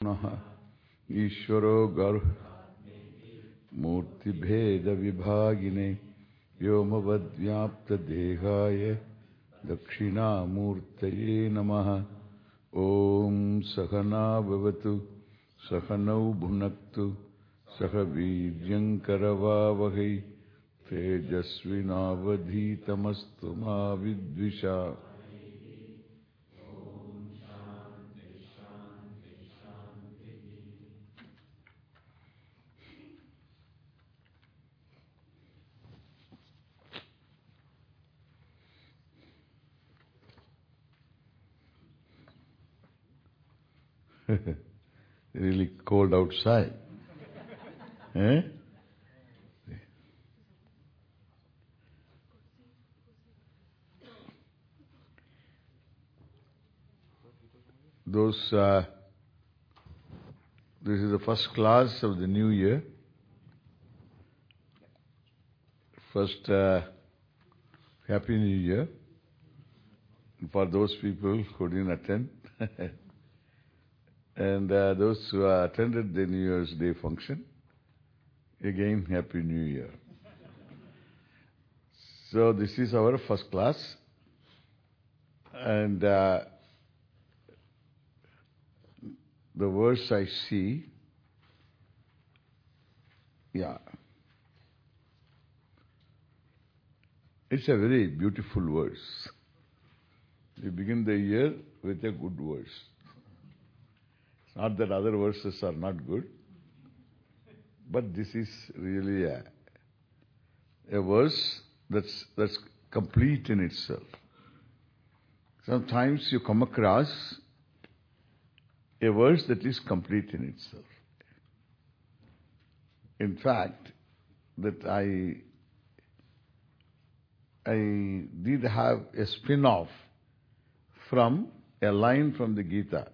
Naha Ishvaro Gar Murti Bheda Vibhagine Vyomavadvyapta Dehaya Dakshina Murtaye Namaha Om Sahana Bhavatu Sahanau Bhunaktu Sahaviryankaravavahai Tejasvinavadhitamastu ma vidvisha. Really cold outside. Eh? This is the first class of the new year. First, Happy New Year for those people who didn't attend. And those who attended the New Year's Day function, again, Happy New Year. So this is our first class. And the verse I see, it's a very beautiful verse. We begin the year with a good verse. It's not that other verses are not good, but this is really a verse that's complete in itself. Sometimes you come across a verse that is complete in itself. In fact, that I did have a spin-off from a line from the Gita.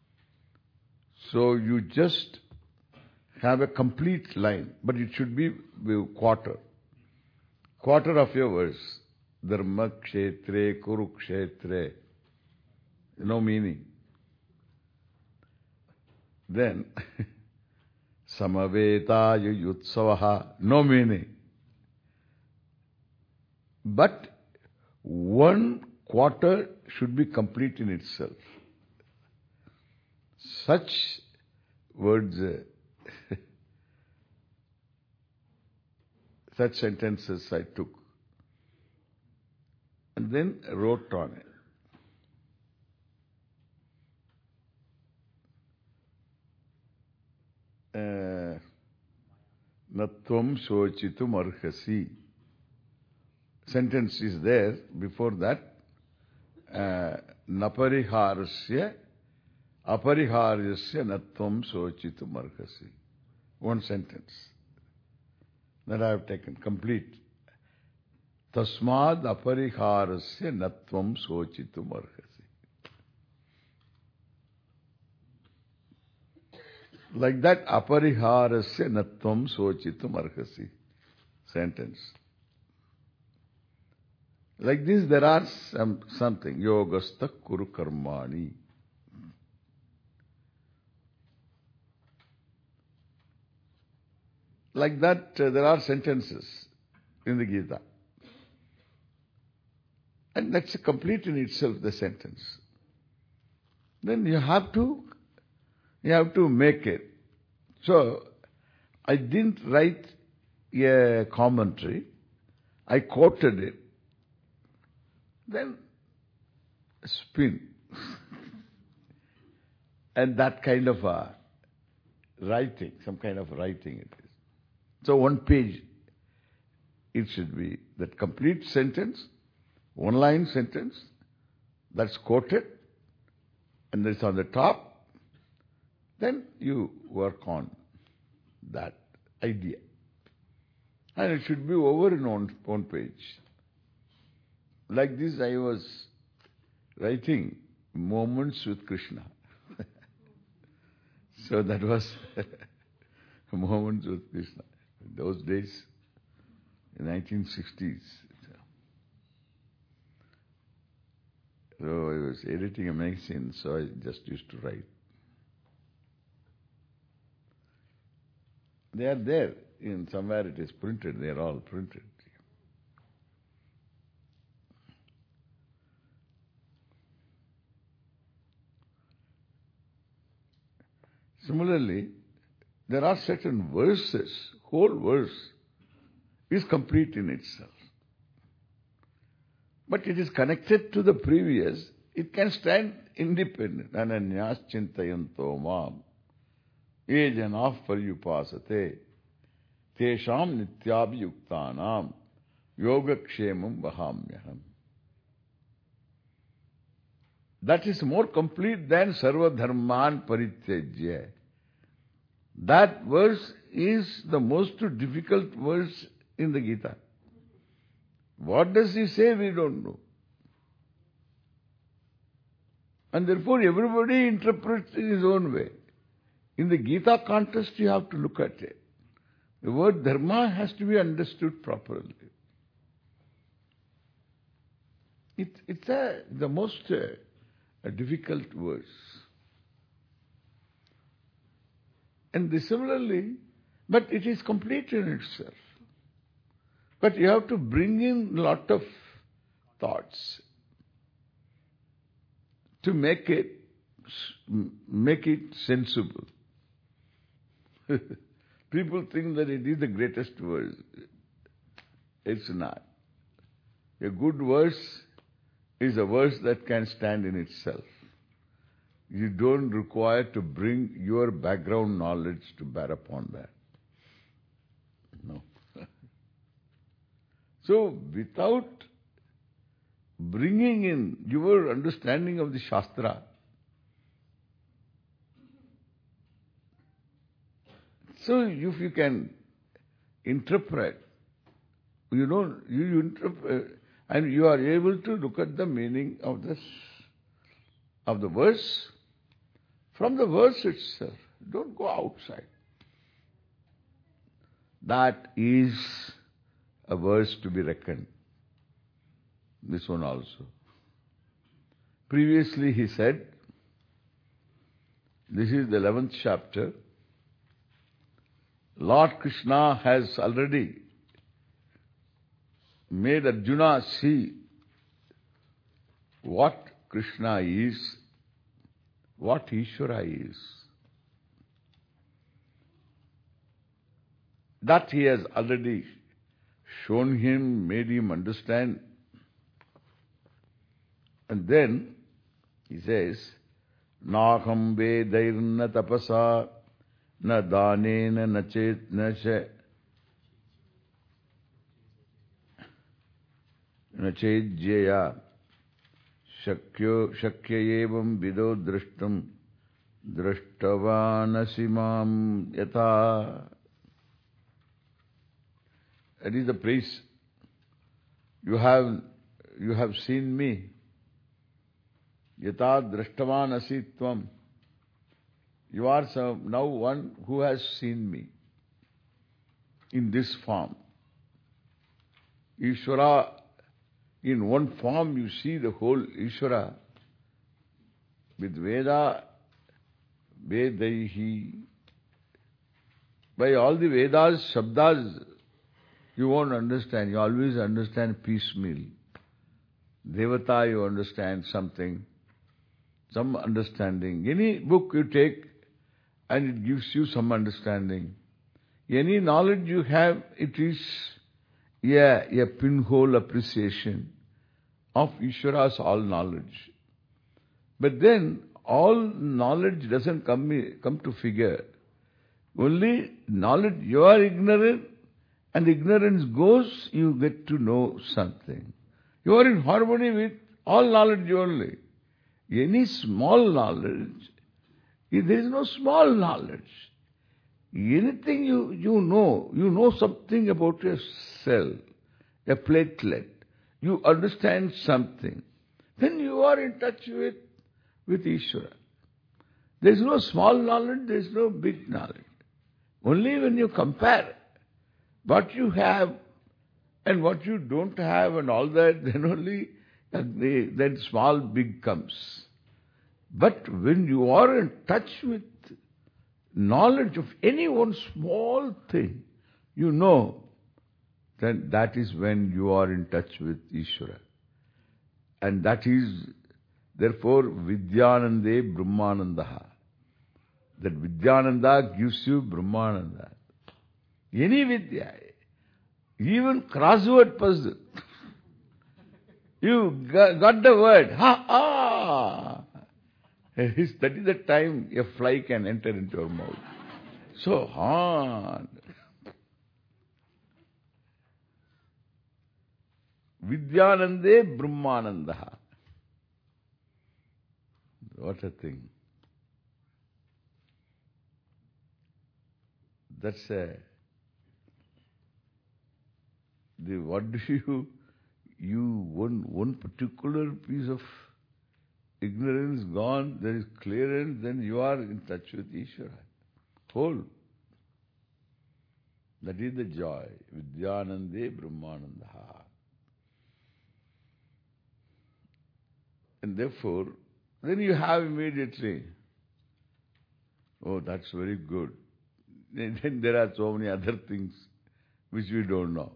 So you just have a complete line, but it should be quarter. Quarter of your verse. Dharma kshetre kurukshetre. No meaning. Then, Samavetaya yutsavaha. No meaning. But one quarter should be complete in itself. Such words, such sentences I took. And then wrote on it. Natvam sochitum arhasi. Sentence is there. Before that, napariharasya apariharyasya natvam sochitum arhasi. One sentence. That I have taken complete. Tasmad apariharasya natvam sochitum arhasi. Like that, apariharasya natvam sochitum arhasi. Sentence. Like this, there are something. Yogastha kuru karmani. Like that, there are sentences in the Gita. And that's complete in itself, the sentence. Then you have to make it. So, I didn't write a commentary. I quoted it. Then, spin. And that kind of writing, some kind of writing it is. So one page, it should be that complete sentence, one line sentence, that's quoted, and it's on the top. Then you work on that idea. And it should be over in one page. Like this, I was writing Moments with Krishna. So that was Moments with Krishna. In those days, in 1960s. So I was editing a magazine, so I just used to write. They are there. In somewhere it is printed. They are all printed. Similarly, there are certain verses, whole verse is complete in itself. But it is connected to the previous. It can stand independent. Ananyas chintayanto mam ye janah paryupasate tesham nityabhyuktanam yogakshemam vahamyaham. That is more complete than sarva dharman parityajya. That verse is the most difficult verse in the Gita. What does he say? We don't know. And therefore everybody interprets in his own way. In the Gita context you have to look at it. The word dharma has to be understood properly. It's the most difficult verse. And similarly, but it is complete in itself. But you have to bring in a lot of thoughts to make it sensible. People think that it is the greatest verse. It's not. A good verse is a verse that can stand in itself. You don't require to bring your background knowledge to bear upon that. No. So, without bringing in your understanding of the Shastra, so if you can interpret, you interpret, and you are able to look at the meaning of the verse from the verse itself. Don't go outside. That is a verse to be reckoned. This one also. Previously he said, this is the 11th chapter, Lord Krishna has already made Arjuna see what Krishna is, what Ishvara is. That he has already shown him, made him understand. And then he says, Naham vedairna tapasa na danena nachejjaya shakyayevam vido drashtam drashtavanasi mam yatha. That is the praise. You have seen me. Yata drashtavanasi tvam. You are now one who has seen me in this form. Ishvara, in one form you see the whole Ishvara. With Veda, Vedaihi. By all the Vedas, Shabdas, you won't understand. You always understand piecemeal. Devata, you understand something, some understanding. Any book you take and it gives you some understanding. Any knowledge you have, it is a pinhole appreciation of Ishvara's all knowledge. But then all knowledge doesn't come to figure. Only knowledge, you are ignorant, and ignorance goes, you get to know something. You are in harmony with all knowledge only. Any small knowledge, there is no small knowledge. Anything you know something about a cell, a platelet, you understand something, then you are in touch with Ishvara. There is no small knowledge, there is no big knowledge. Only when you compare what you have and what you don't have and all that, then only then small, big comes. But when you are in touch with knowledge of any one small thing, you know, then that is when you are in touch with Ishvara. And that is, therefore, Vidyanande Brahmanandaha. That Vidyananda gives you Brahmananda. Any Vidya, even crossword puzzle. You got the word. Ha! Ah! That is the time a fly can enter into your mouth. So hard. Vidyanande Brahmanandaha. What a thing. That's what do one particular piece of ignorance gone, there is clearance, then you are in touch with Ishvara. Whole. That is the joy. Vidyanande Brahmanandaha. And therefore, then you have immediately, oh, that's very good. Then there are so many other things which we don't know.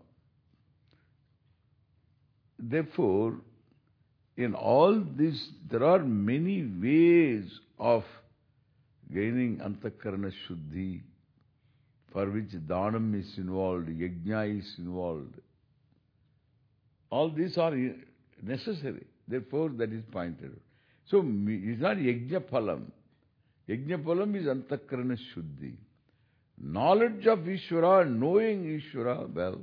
Therefore, in all this, there are many ways of gaining Antakarana Shuddhi, for which Dhanam is involved, Yajna is involved. All these are necessary. Therefore, that is pointed out. So, it's not Yajna Phalam. Yajna Phalam is Antakarana Shuddhi. Knowledge of Ishvara, knowing Ishvara well,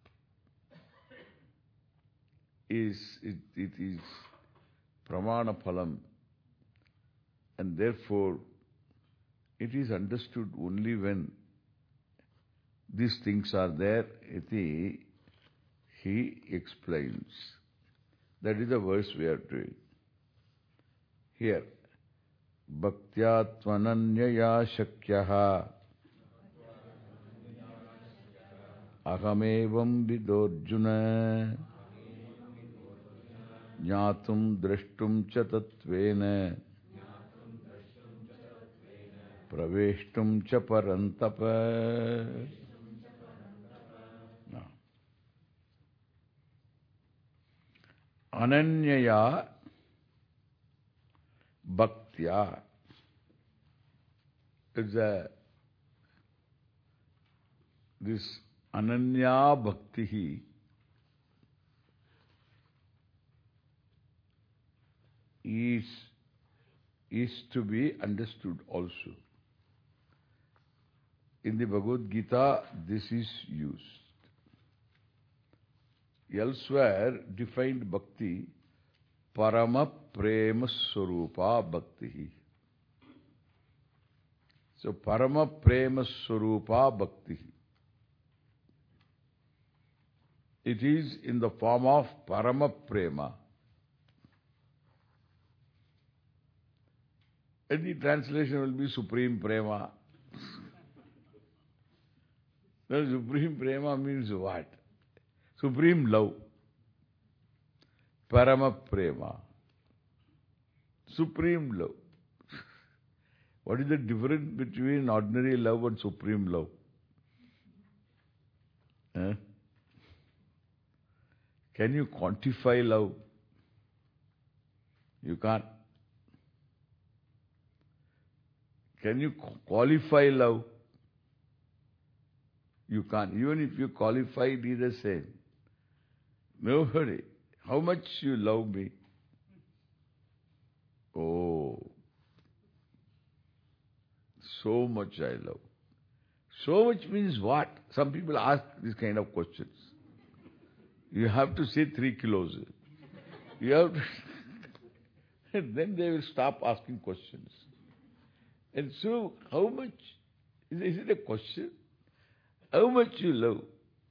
it is Pramana Phalam. And therefore, it is understood only when these things are there. He explains. That is the verse we are doing. Here, Bhaktya Tvananyaya Shakyaha Ahamevam Vidorjuna Jnatum Drashtum Cha Tatvena Praveshtum Cha Parantapa. Ananyaya Bhaktya is this Ananya Bhakti is to be understood also. In the Bhagavad Gita, this is used. Elsewhere, defined Bhakti, Parama Prema Swarupa Bhakti. So, Parama Prema Swarupa Bhakti. It is in the form of Parama Prema. And the translation will be Supreme Prema. Now, Supreme Prema means what? Supreme love. Parama Prema. Supreme love. What is the difference between ordinary love and supreme love? Can you quantify love? You can't. Can you qualify love? You can't. Even if you qualify, it is the same. Nobody. How much you love me? Oh, so much I love. So much means what? Some people ask this kind of questions. You have to say 3 kilos. You have to and then they will stop asking questions. And so, how much? Is it a question? How much you love?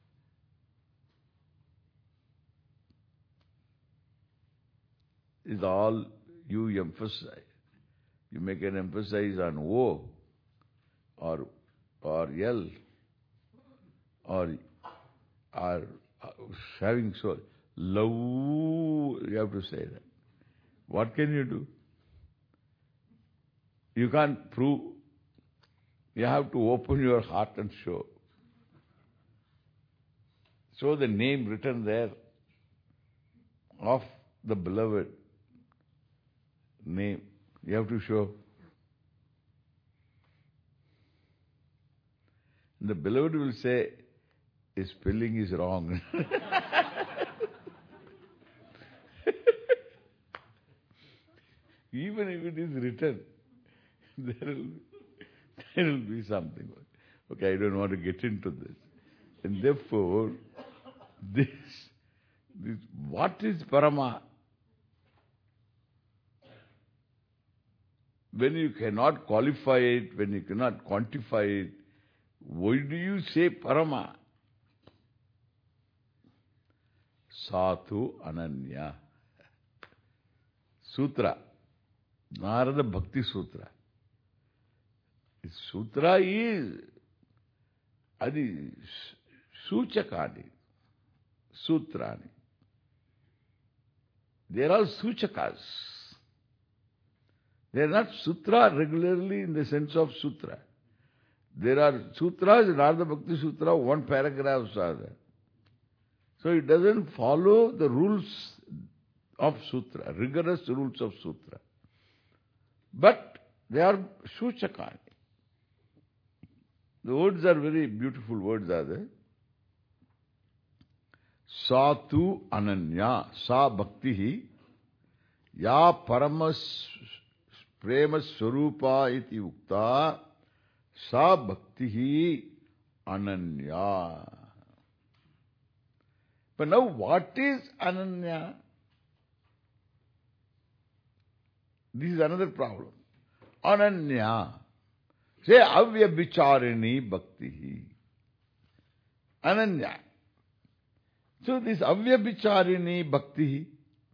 Is all you emphasize. You make an emphasis on O or L or having so love, you have to say that. What can you do? You can't prove You have to open your heart and show. So the name written there of the beloved name, you have to show. The beloved will say, his spelling is wrong. Even if it is written, there will be something. Okay, I don't want to get into this. And therefore, this what is Parama? When you cannot qualify it, when you cannot quantify it, why do you say Parama? Sathu Ananya. Sutra. Narada Bhakti Sutra. This sutra is Adi Suchakani. Sutrani. They are all Suchakas. They are not sutra regularly in the sense of sutra. There are sutras, Narada Bhakti Sutra, one paragraph are there. So it doesn't follow the rules of sutra, rigorous rules of sutra. But they are Suchakani. The words are very beautiful words, are they? Satu Ananya, Sa Bhaktihi, Ya Paramas Prema Swarupa iti Ukta, Sa Bhaktihi Ananya. But now what is Ananya? This is another problem. Ananya. Say Avyabhicharini Bhaktihi. Ananya. So this Avyabhicharini Bhaktihi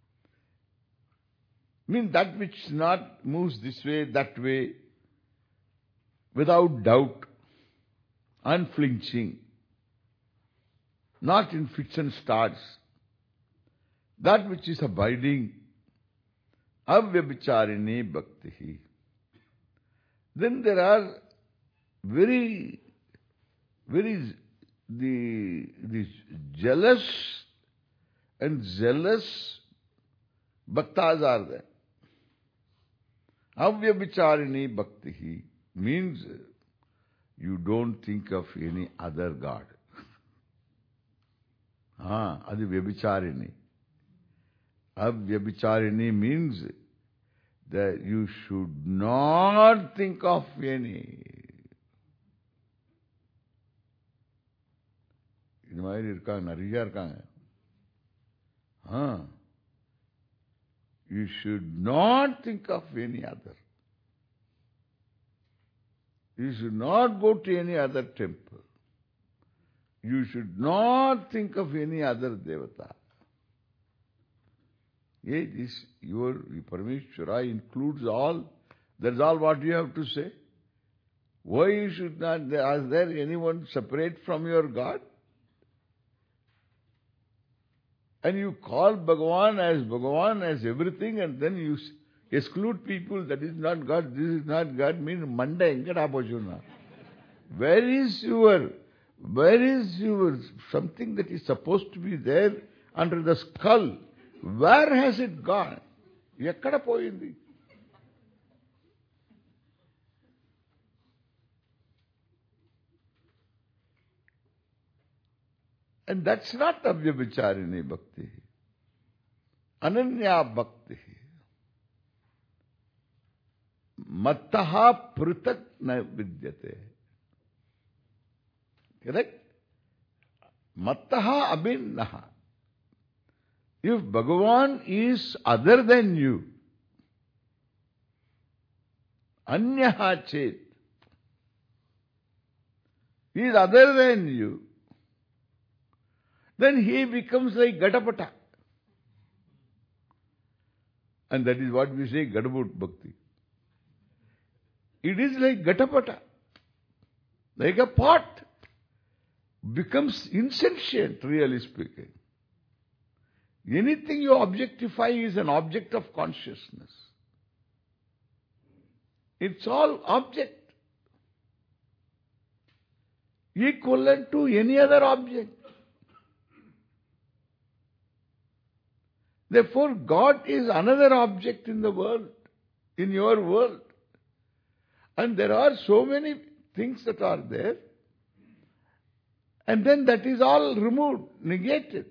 means that which not moves this way, that way, without doubt, unflinching, not in fits and starts, that which is abiding, Avyabhicharini Bhaktihi. Then there are very the jealous and zealous bhaktas are there. Avyabhicharini Bhaktihi means you don't think of any other God. Adi Vyabhicharini. Avyabhicharini means that you should not think of any. இது மாதிரி இருக்காங்க, நிறைய இருக்காங்க. You should not think of any other. You should not go to any other temple. You should not think of any other devata. This your Parameshwara includes all. That's all what you have to say. Why you should not? Is there anyone separate from your God? And you call Bhagavan as everything, and then you exclude people. That is not God, this is not God, means Manda Enkada Pachuna. Where is your something that is supposed to be there under the skull? Where has it gone? Ekkada poyindi? And that's not Avyabhicharini Bhakti. Ananya Bhakti. Mattaha Pritak na vidyate. Correct? Mattaha abhinnaha. If Bhagavan is other than you, anyaha chet, he is other than you, then he becomes like Gadapata. And that is what we say, Gadabut Bhakti. It is like Gatapata. Like a pot. Becomes insentient, really speaking. Anything you objectify is an object of consciousness. It's all object. equivalent to any other object. Therefore, God is another object in the world, in your world. And there are so many things that are there. And then that is all removed, negated.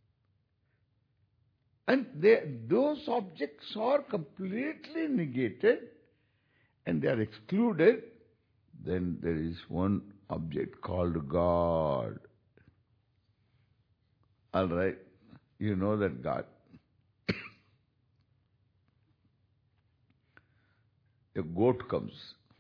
And those objects are completely negated and they are excluded. Then there is one object called God. All right, you know that God. A goat comes.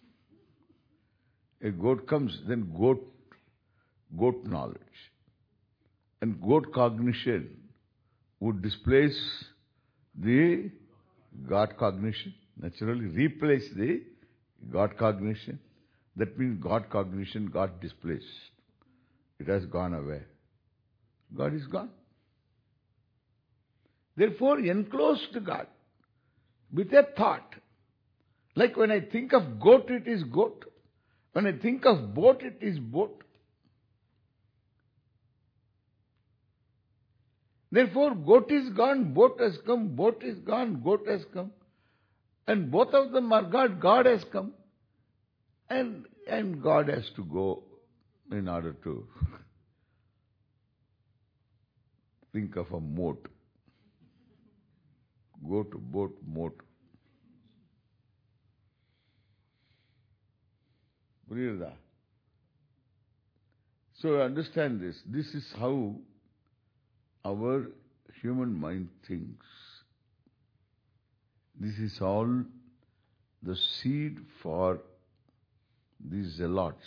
A goat comes, then goat knowledge. And goat cognition would displace the God cognition, naturally replace the God cognition. That means God cognition got displaced. It has gone away. God is gone. Therefore, enclose to God with a thought. Like when I think of goat, it is goat. When I think of boat, it is boat. Therefore, goat is gone, boat has come, boat is gone, goat has come. And both of them are God, God has come. And God has to go in order to think of a moat. Go to boat, moat. Buddha. So understand this. This is how our human mind thinks. This is all the seed for these zealots.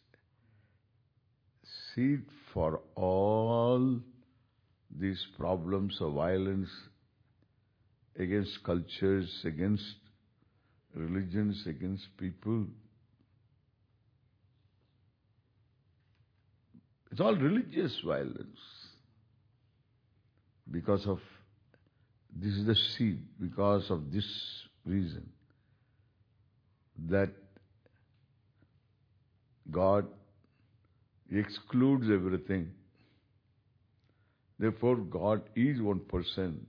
Seed for all these problems of violence against cultures, against religions, against people. It's all religious violence. Because of, this is the seed, because of this reason, that God excludes everything. Therefore, God is one person.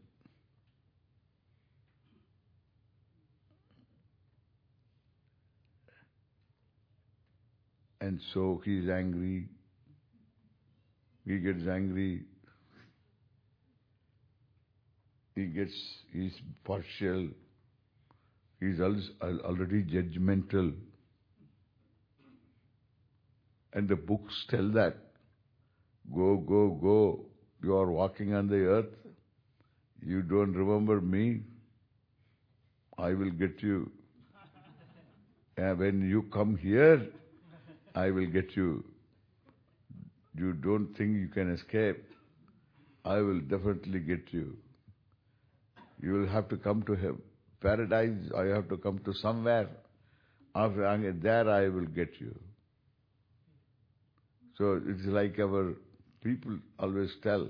And so he is angry. He gets angry. He's partial. He's already judgmental. And the books tell that. Go, go, go. You are walking on the earth. You don't remember me. I will get you. And when you come here, I will get you. You don't think you can escape. I will definitely get you. You will have to come to paradise, or you have to come to somewhere. After there I will get you. So it's like our people always tell,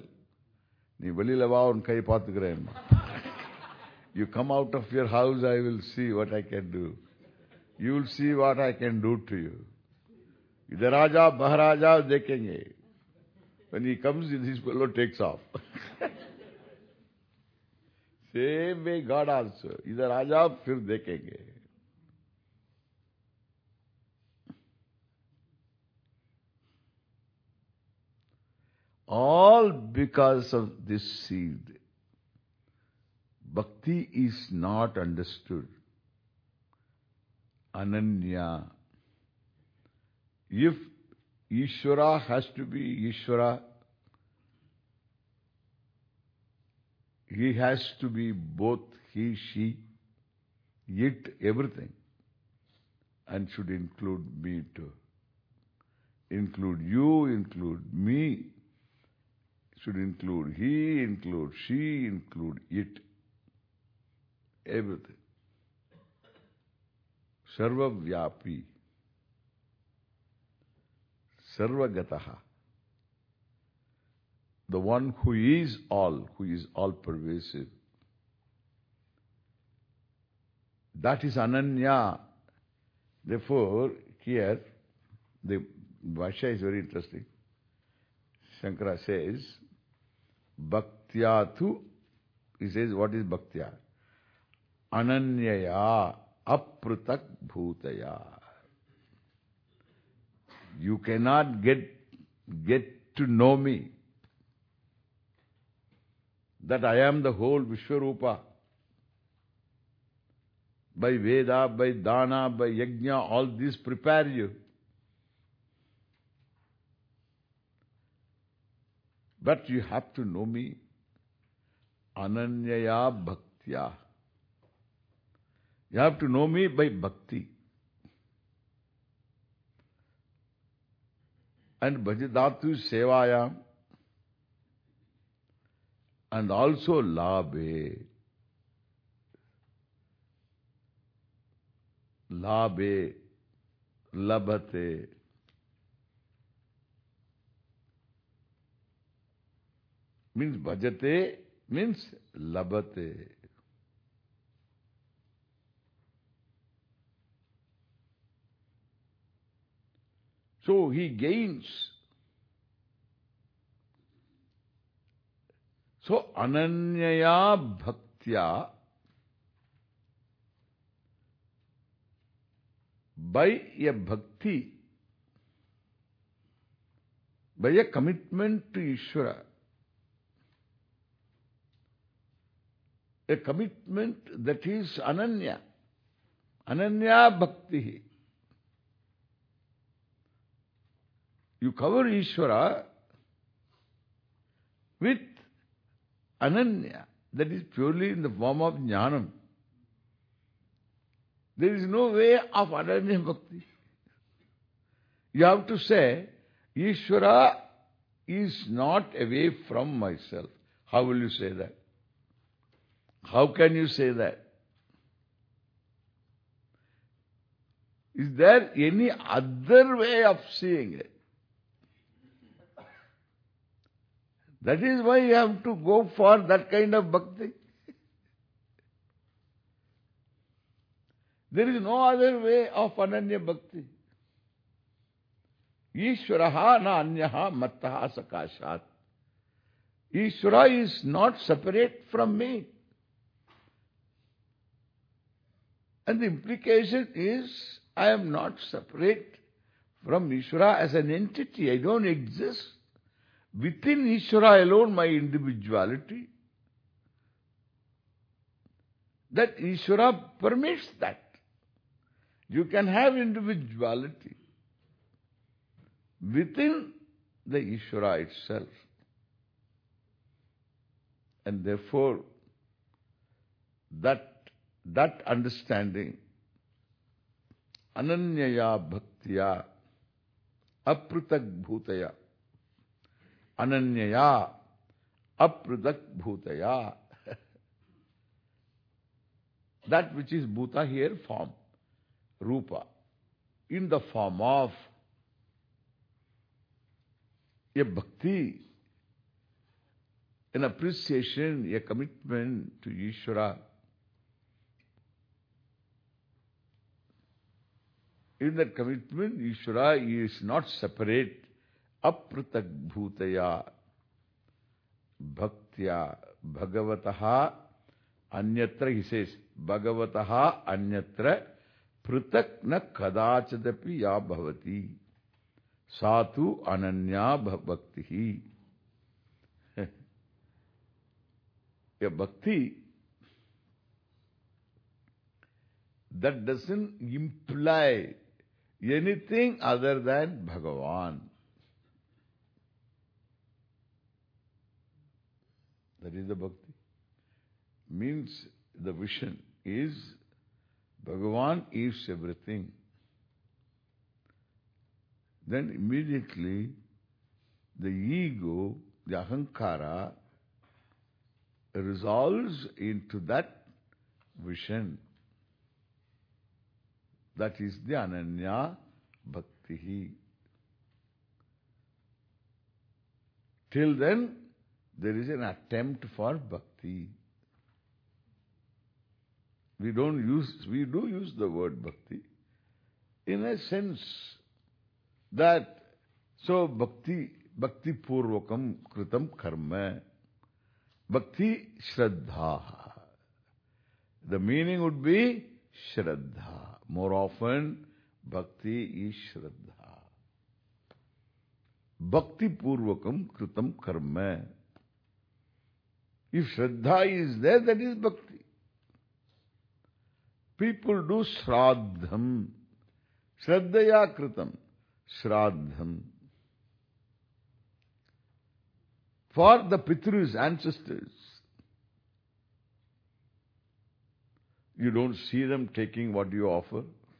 you come out of your house, I will see what I can do. You will see what I can do to you. Idhar Raja, Maharaja, dekhenge. When he comes, this fellow takes off. Same way God also. Idhar Raja, fir dekhenge. All because of this seed. Bhakti is not understood. Ananya. If Ishvara has to be Ishvara, he has to be both he, she, it, everything. And should include me too. Include you, include me. Should include he, include she, include it. Everything. Sarva-vyapi. Sarvagataha. The one who is all pervasive. That is Ananya. Therefore, here, Bhashya is very interesting. Shankara says, Bhaktyatu, he says, what is Bhaktya? Ananyaya aprutak bhutaya. You cannot get to know me, that I am the whole Vishwarupa. By Veda, by Dana, by Yajna, all these prepare you. But you have to know me. Ananyaya bhaktya. You have to know me by bhakti. And bhajadatu sevayam. And also labhe. Labhe. Labhate. Means bhajate, means labhate. So he gains. So ananyaya bhaktya, by a bhakti, by a commitment to Ishvara, a commitment that is ananya, ananya bhakti. You cover Ishvara with ananya, that is purely in the form of jnanam. There is no way of ananya bhakti. You have to say, Ishvara is not away from myself. How will you say that? How can you say that? Is there any other way of seeing it? That is why you have to go for that kind of bhakti. There is no other way of ananya bhakti. Ishvaraha na anyaha mattaha sakashat. Ishvara is not separate from me. And the implication is, I am not separate from Ishvara as an entity. I don't exist. Within Ishvara alone, my individuality, that Ishvara permits that. You can have individuality within the Ishvara itself. And therefore, that understanding, ananyaya bhaktya aprutak bhutaya, ananyaya aprutak bhutaya, that which is bhuta here, form, rupa, in the form of a bhakti, an appreciation, a commitment to Ishvara. In that commitment, Ishvara is not separate. Apratak bhutaya bhaktya bhagavataha anyatra, he says, bhagavataha anyatra pratak na kadachadapi ya bhavati satu ananya bhaktihi. A bhakti that doesn't imply anything other than Bhagavan. That is the bhakti. Means the vision is Bhagavan is everything. Then immediately the ego, the ahankara, resolves into that vision. That is the ananya bhakti. Till then, there is an attempt for bhakti. We do use the word bhakti in a sense that So, bhakti purvakam kritam karma. Bhakti shraddha. The meaning would be shraddha. More often, bhakti is shraddha. Bhakti purvakam kritam karma. If shraddha is there, that is bhakti. People do shraddham. Shraddhaya kritam. Shraddham. For the Pitrus, ancestors. You don't see them taking what you offer.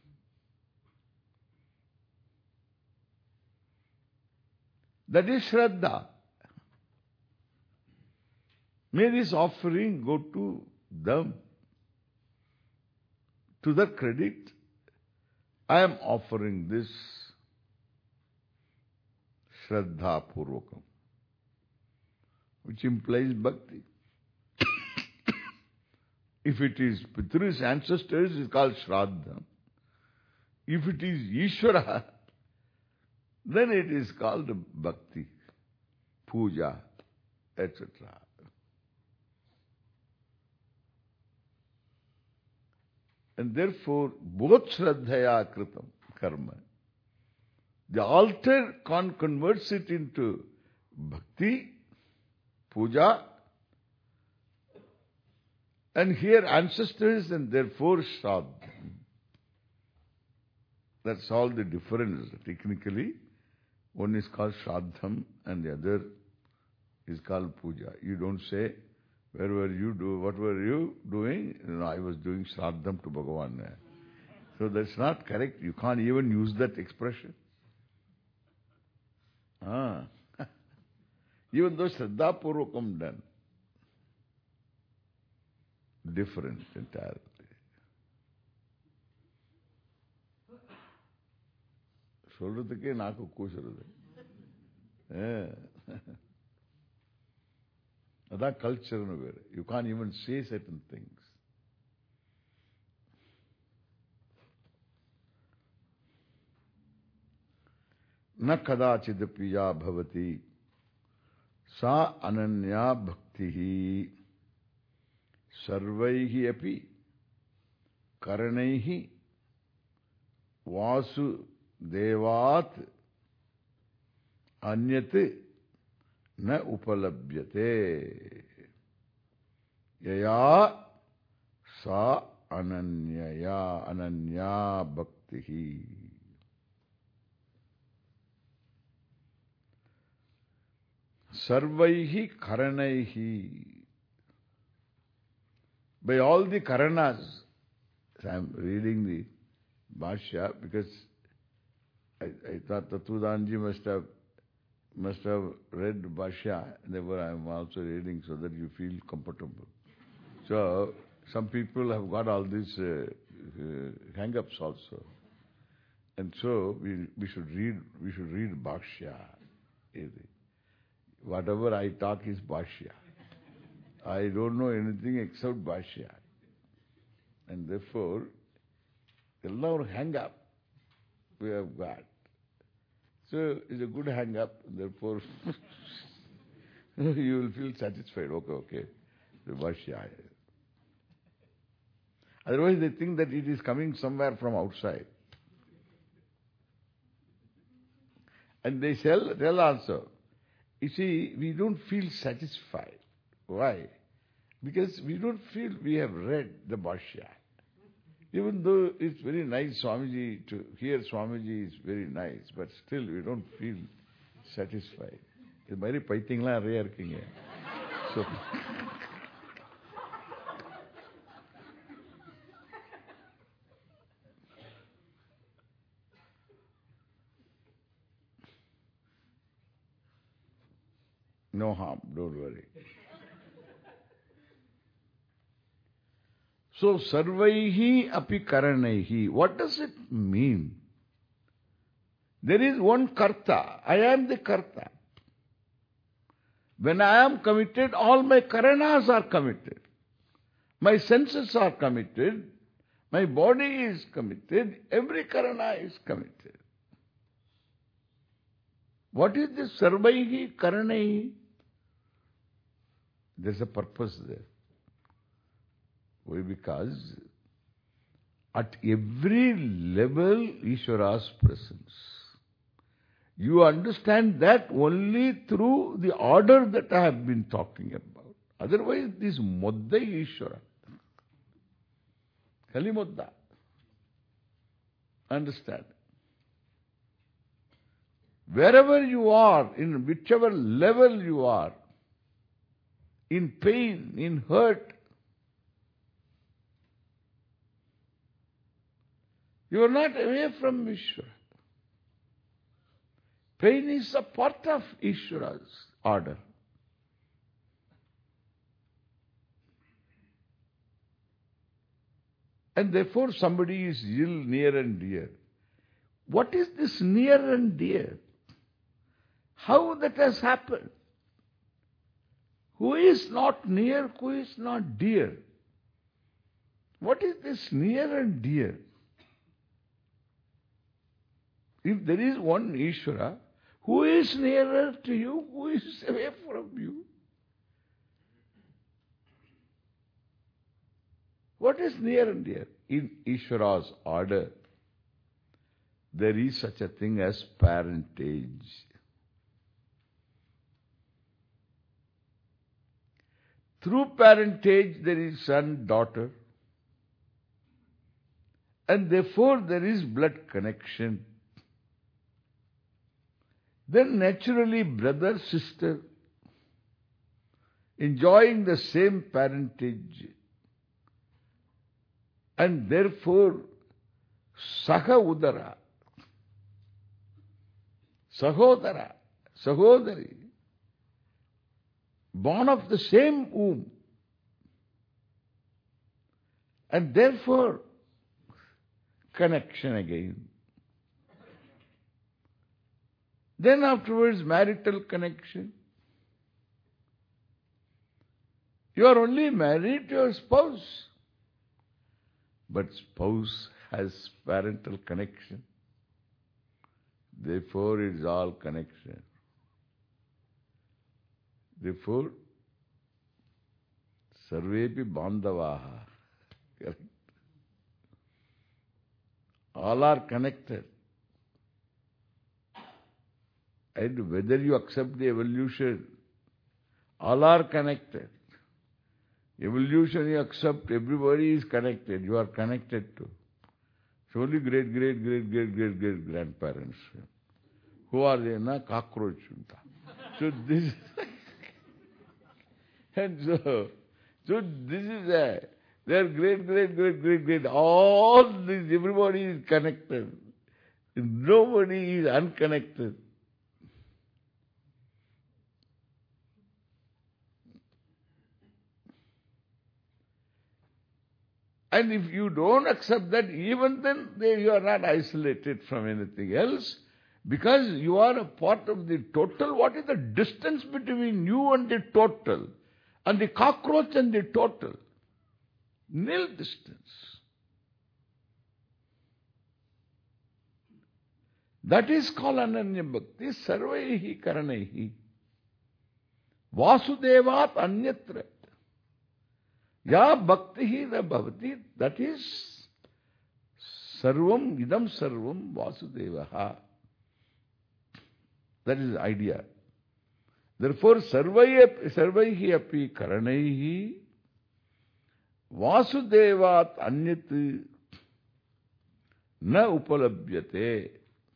That is Shraddha. May this offering go to them. To their credit, I am offering this Shraddha Purvakam, which implies bhakti. If it is Pitrus, ancestors, it is called Shraddha. If it is Ishvara, then it is called bhakti, puja, etc. And therefore, both Shraddhaya Kritam karma. The altar converts it into bhakti, puja, and here ancestors and therefore Shraddha. That's all the difference. Technically, one is called Shraddham and the other is called puja. You don't say, where were you what were you doing? No, I was doing Shraddham to Bhagavan. So that's not correct. You can't even use that expression. Even though Shraddha Purvakam done. Different entirely. சொல்றதுக்கே நாக்கு கூசுறது. அதான் கல்ச்சர்னு வேறு. You can't even say certain things. न कदाचिदपि या भवति सा अनन्या भक्तिः सर्वैः अपि करणैः वासुदेवात् अन्यत् न उपलभ्यते यया सा अनन्या भक्तिः. Sarvaihi karanaihi. By all the karanas, I am reading the Bhashya because I thought Tattvadanji must have read Bhashya. Therefore I am also reading so that you feel comfortable. So some people have got all these hang-ups also. And so we should read Bhashya. Whatever I talk is Bhashya. I don't know anything except Bhashya. And therefore, our hang-up we have got. So it's a good hang-up, therefore you will feel satisfied. Okay. The Bhashya. Otherwise they think that it is coming somewhere from outside. And they tell also, you see, we don't feel satisfied. Why? Because we don't feel we have read the Bhashya. Even though it's very nice, Swamiji, to hear Swamiji is very nice, but still we don't feel satisfied. It's very paitingla rare king. So no harm, don't worry. So, sarvaihi api karanaihi. What does it mean? There is one karta. I am the karta. When I am committed, all my karanas are committed. My senses are committed. My body is committed. Every karana is committed. What is this sarvaihi karanaihi? There's a purpose there. Why? Because at every level Ishvara's presence. You understand that only through the order that I have been talking about. Otherwise, this Modda Ishvara. Kali Modda. Understand? Wherever you are, in whichever level you are, in pain, in hurt, you are not away from Ishvara. Pain is a part of Ishvara's order. And therefore somebody is ill, near and dear. What is this near and dear? How that has happened? Who is not near, who is not dear? What is this near and dear? If there is one Ishvara, who is nearer to you, who is away from you? What is near and dear? In Ishvara's order, there is such a thing as parentage. Through parentage, there is son, daughter, and therefore there is blood connection. Then naturally brother, sister, enjoying the same parentage, and therefore saha udara, sahodara, sahodari, born of the same womb, and therefore connection again. Then afterwards marital connection. You are only married to your spouse, but spouse has parental connection. Therefore it is all connection. Therefore, sarvepi bandavaha. Correct. All are connected. And whether you accept the evolution, all are connected. Evolution you accept, everybody is connected. You are connected to. It's only great grandparents. Who are they? Na cockroach. So this and so this is they are great. All this, everybody is connected. Nobody is unconnected. And if you don't accept that, even then you are not isolated from anything else, because you are a part of the total. What is the distance between you and the total? And the cockroach and the total? Nil distance. That is called Ananya Bhakti, Sarvaihi Karanaihi. Vasudevat Anyatra. Ya Bhaktihi na Bhavati, that is Sarvam, Idam Sarvam Vasudevaha. That is the idea. Therefore, Sarvaihi api Karanaihi Vasudevat Anyat na upalabhyate.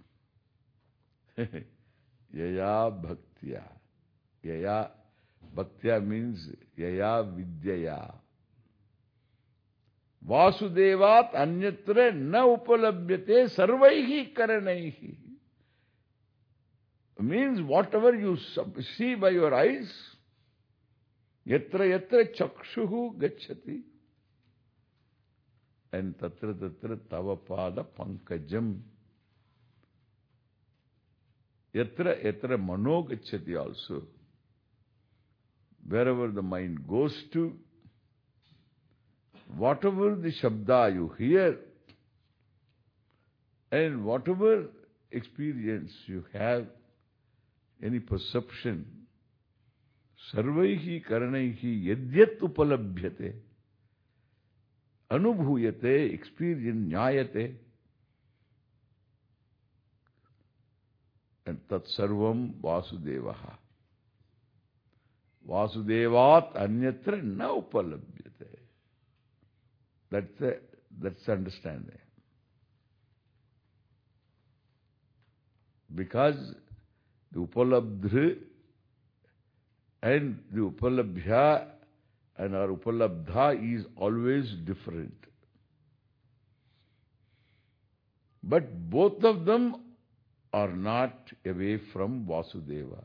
Yaya Bhaktya. Yaya Bhaktya means Yaya Vidyaya. Vasudevat anyatra na upalabhyate sarvaihi karanaihi. Means whatever you see by your eyes, yatra yatra chakshuhu gacchati, and tatra tatra tavapada pankajam. Yatra yatra mano gacchati also. Wherever the mind goes to, whatever the shabda you hear, and whatever experience you have, any perception, sarvaihi karanaihi yadyat upalabhyate, anubhuyate, experience, nyayate, and tat sarvam Vasudevaha. Vasudevat anyatra na upalabhyate. That's the understanding. Because the upalabdha and the upalabhya and our upalabdha is always different. But both of them are not away from Vasudeva.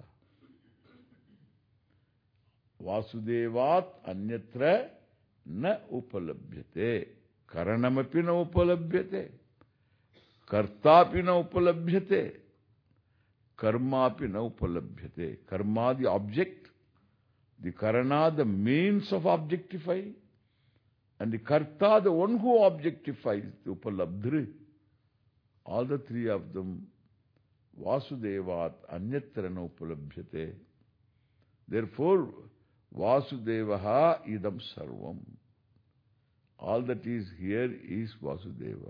Vasudevat anyatra na upalabhyate. Karanamapi na upalabhyate. Kartapi na upalabhyate. Karmapi na upalabhyate. Karma, the object. The karana, the means of objectifying. And the karta, the one who objectifies, the upalabdhri. All the three of them, Vasudevat anyatra na upalabhyate. Therefore, Vasudevaha idam sarvam. All that is here is Vasudeva.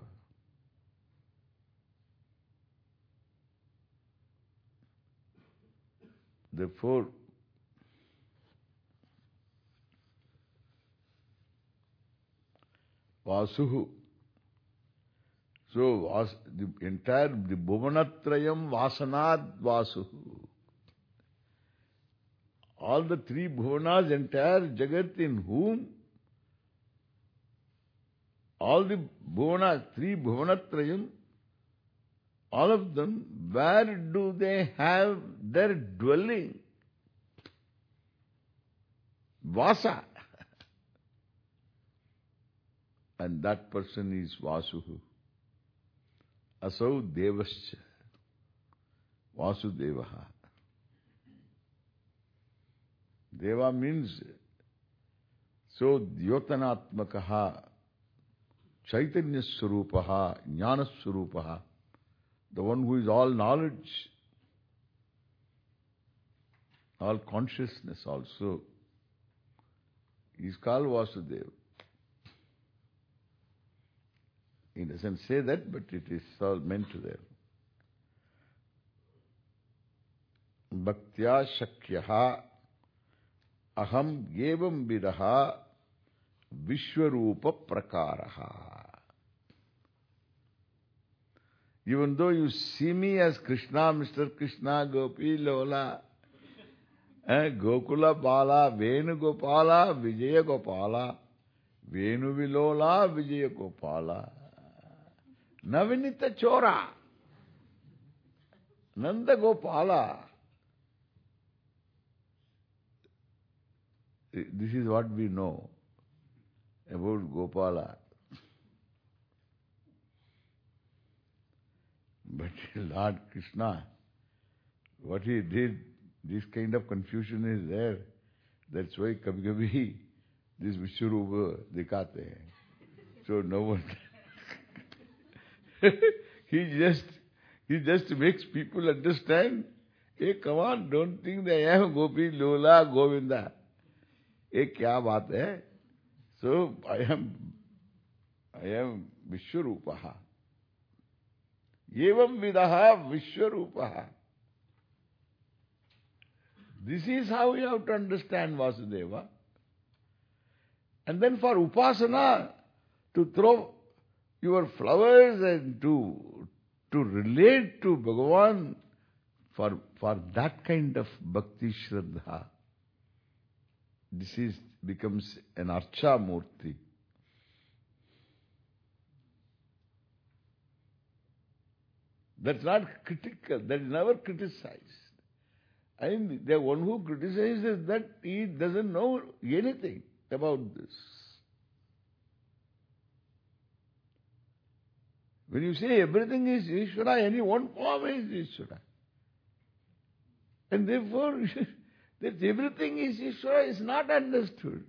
Therefore, Vasuhu. So, the entire, the Bhuvanatrayam Vasanad Vasuhu. All the three Bhuvanas, entire Jagat in whom all the Bhuvanas, three Bhuvanatrayam, all of them, where do they have their dwelling? Vasa. And that person is Vasuhu. Asau Devascha. Vasudevaha. Deva means, so Dyotanatmakaha, Chaitanya Swarupaha, Jnana Swarupaha, the one who is all knowledge, all consciousness also, is called Vasudeva. He doesn't say that, but it is all meant to there. Bhaktya Shakyaha Aham Yevam Vidaha Vishwarupa Prakaraha. Even though you see me as Krishna, Mr. Krishna, Gopi, Lola, Gokula Bala, Venu Gopala, Vijaya Gopala, Venu Vilola, Vijaya Gopala, Navinita Chora, Nanda Gopala. This is what we know about Gopala. But Lord Krishna, what he did, this kind of confusion is there. That's why kabhi-kabhi this Vishwarupa dikhate hain. So no one he just makes people understand, hey, come on, don't think that I am Gopi, Lola, Govinda. Hey, kya baat hai? So I am Vishwarupaha. Yevam vidaha Vishwarupaha. This is how you have to understand Vasudeva. And then for Upasana, to throw your flowers and to relate to Bhagavan, for that kind of Bhakti Shraddha, this becomes an Archa Murti. That's not critical, that is never criticized. And the one who criticizes that, he doesn't know anything about this. When you say everything is Ishvara, any one form is Ishvara. And therefore, that everything is Ishvara is not understood.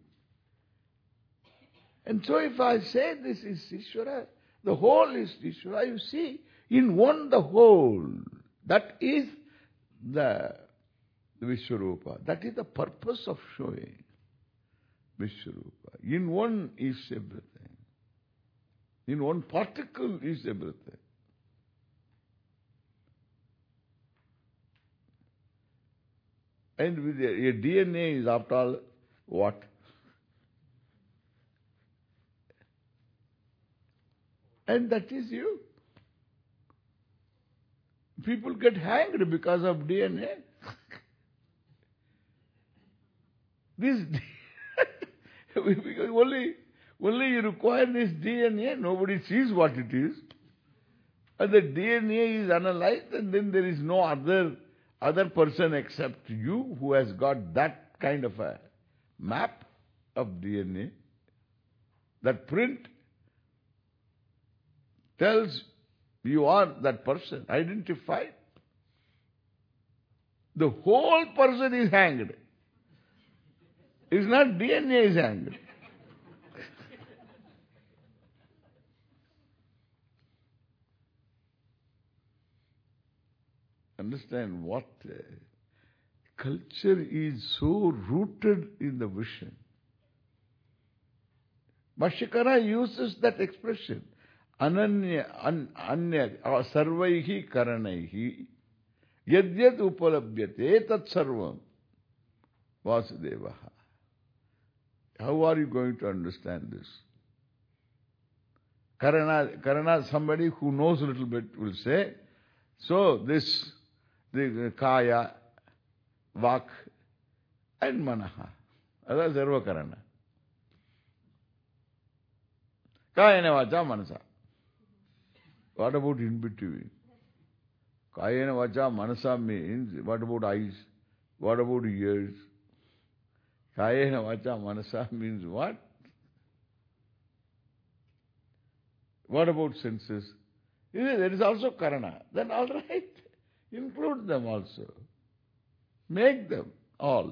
And so if I say this is Ishvara, the whole is Ishvara, you see, in one the whole. That is the the Vishwarupa. That is the purpose of showing Vishwarupa. In one is everything. In one particle is everything. And with a DNA is after all what? And that is you. People get hanged because of DNA. This because only you require this DNA, nobody sees what it is. And the DNA is analyzed, and then there is no other person except you who has got that kind of a map of DNA. That print tells you are that person, identified. The whole person is hanged. It's not DNA is hanged. Understand what culture is so rooted in the vision. Bhashyakara uses that expression. Ananya, anya, sarvaihi karanaihi, yadyad upalabhyate tat sarvam Vasudevaha. How are you going to understand this? Karana, somebody who knows a little bit will say, so this, the kaya, vak, and manaha. That is sarva karana. Kayena vacha manasa. What about in between? Kayena vacha manasa means, what about eyes? What about ears? Kayena vacha manasa means what? What about senses? There is also karana. Then all right, include them also. Make them all.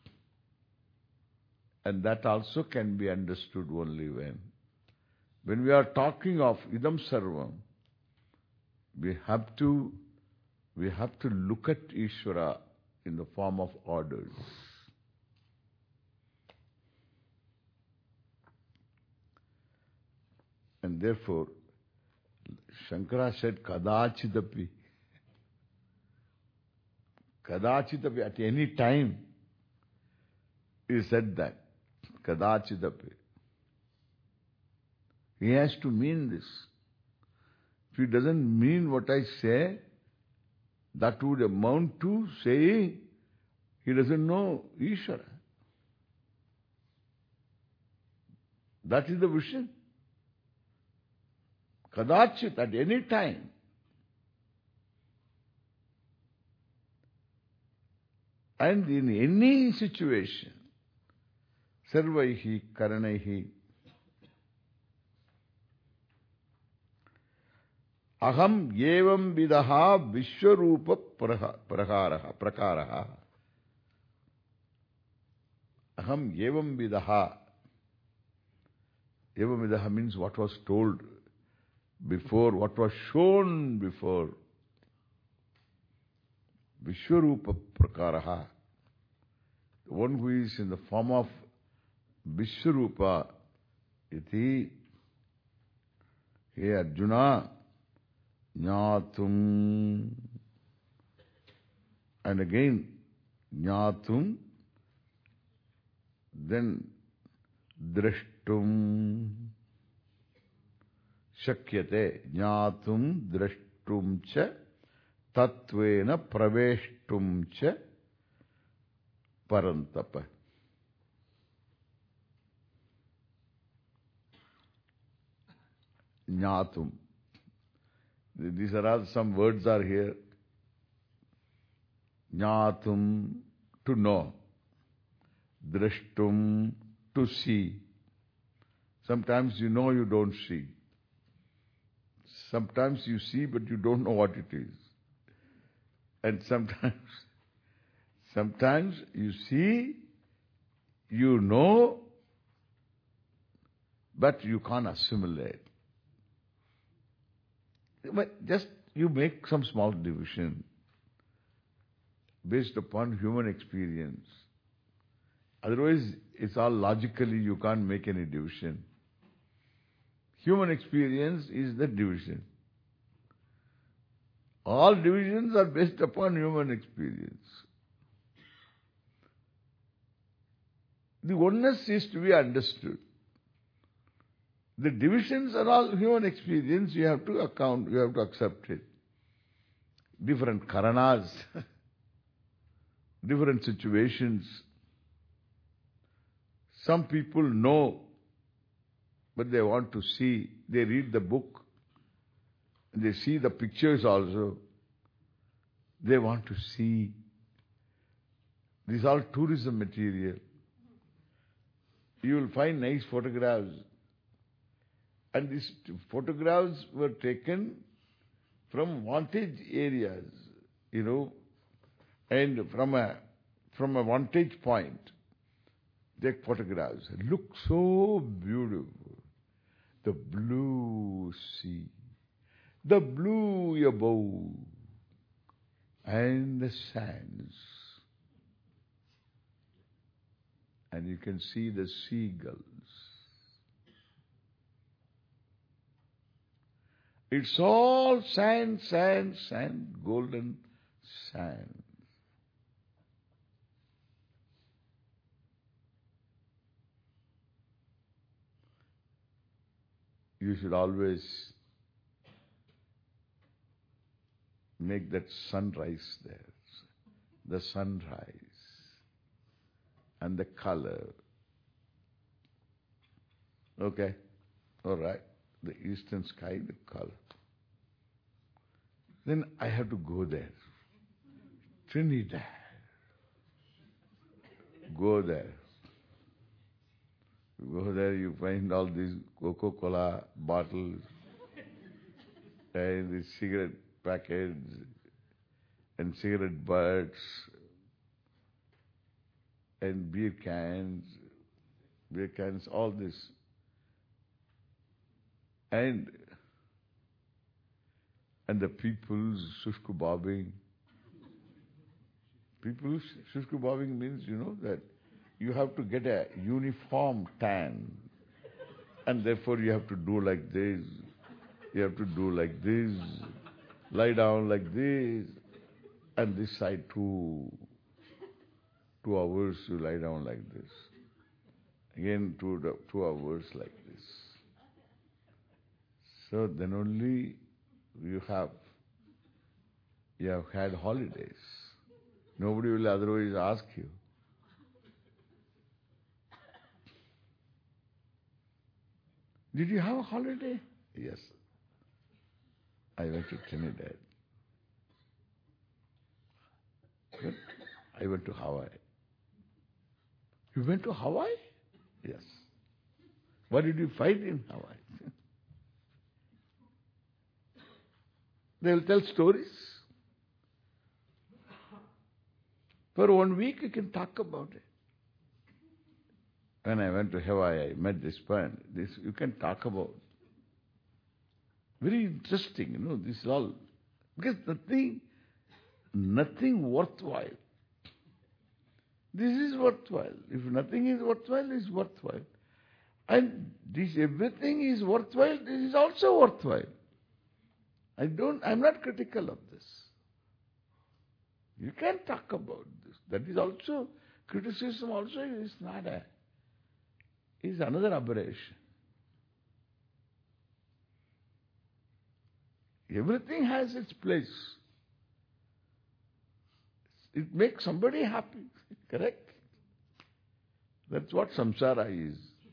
And that also can be understood only when we are talking of idam sarvam, we have to look at Ishvara in the form of orders. And therefore, Shankara said, Kadachidapi. Kadachidapi, at any time, he said that. Kadachidapi. He has to mean this. If he doesn't mean what I say, that would amount to saying he doesn't know Ishvara. That is the vision. Kadachit, at any time. And in any situation, sarvaihi karanaihi, aham yevam vidaha vishwarupa prakaraha. Aham yevam vidaha. Yevam vidaha means what was told before, what was shown before. Vishwarupa prakaraha. The one who is in the form of Vishwarupa, iti, hey Arjuna, Jnatum. And again, Jnatum, then Drashtum. Shakyate, Jnatum, Drashtum cha, Tatvena praveshtum cha, Parantapa. Jnatum. These are all, some words are here. Jnatum, to know. Drashtum, to see. Sometimes you know, you don't see. Sometimes you see, but you don't know what it is. And sometimes you see, you know, but you can't assimilate. But just you make some small division. based upon human experience. Otherwise, it's all logically, you can't make any division. Human experience is the division. All divisions are based upon human experience. The oneness is to be understood. The divisions are all human experience, you have to account, you have to accept it. Different karanas, different situations. Some people know, but they want to see. They read the book, and they see the pictures also. They want to see. This is all tourism material. You will find nice photographs. And these photographs were taken from vantage areas, and from a vantage point. Take photographs. Look so beautiful. The blue sea, the blue above, and the sands. And you can see the seagulls. It's all sand, sand, sand, golden sand. You should always make that sunrise there. The sunrise and the color. Okay? All right. The eastern sky, the color. Then I have to go there. Trinidad. Go there. You go there, you find all these Coca-Cola bottles and the cigarette packets and cigarette butts and beer cans, all this. And the people's shushku bobbing. People's shushku bobbing means, that you have to get a uniform tan. And therefore you have to do like this. You have to do like this. Lie down like this. And this side 2 hours you lie down like this. Again 2 hours like this. So then only you have had holidays. Nobody will otherwise ask you. Did you have a holiday? Yes. I went to Trinidad. Good. I went to Hawaii. You went to Hawaii? Yes. What did you find in Hawaii? They will tell stories. For 1 week you can talk about it. When I went to Hawaii, I met this friend. This you can talk about. Very interesting, this is all. Because nothing worthwhile. This is worthwhile. If nothing is worthwhile, it's worthwhile. And this everything is worthwhile, this is also worthwhile. I'm not critical of this. You can talk about this. That is also, criticism also is another aberration. Everything has its place. It makes somebody happy, correct? That's what samsara is.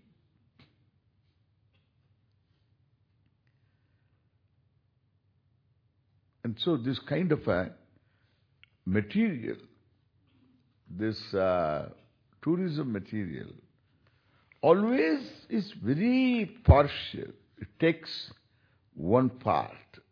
And so this kind of a material, this tourism material, always is very partial. It takes one part,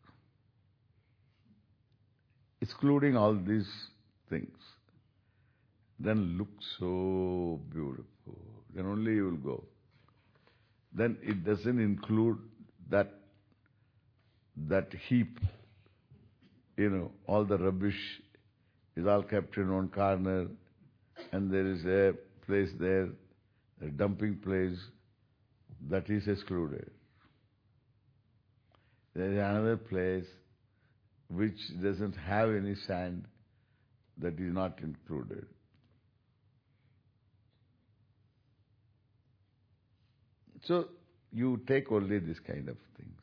excluding all these things. Then look so beautiful. Then only you will go. Then it doesn't include that heap, all the rubbish is all kept in one corner, and there is a place there, a dumping place, that is excluded. There is another place which doesn't have any sand, that is not included. So you take only this kind of things.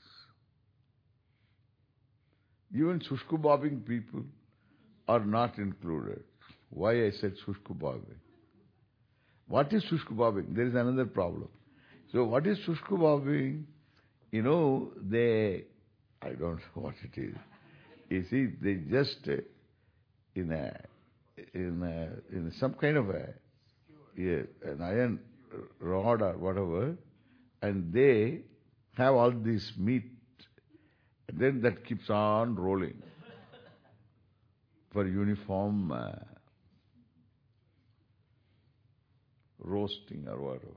Even Shushku bobbing people are not included. Why I said Shushku bobbing? What is Shushku bobbing? There is another problem. So what is Shushku bobbing? I don't know what it is. You see, they just in some kind of an iron rod or whatever, and they have all this meat, and then that keeps on rolling for uniform roasting or whatever.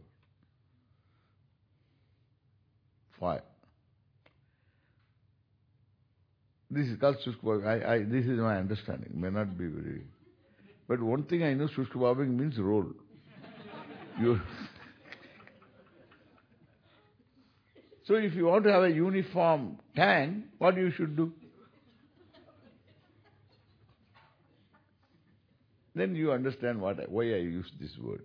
Fire. This is called Shushku bobbing. This is my understanding. May not be very... But one thing I know, Shushku bobbing means roll. So if you want to have a uniform tan, what you should do? Then you understand why I use this word.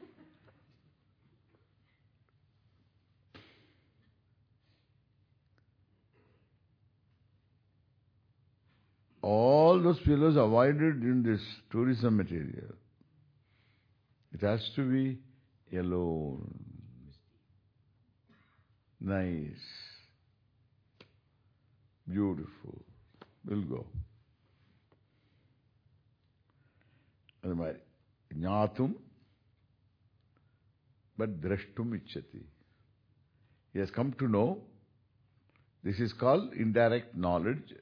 All those fellows avoided in this tourism material. It has to be alone, nice, beautiful. We'll go. Jnatum, but drashtum icchati. He has come to know. This is called indirect knowledge.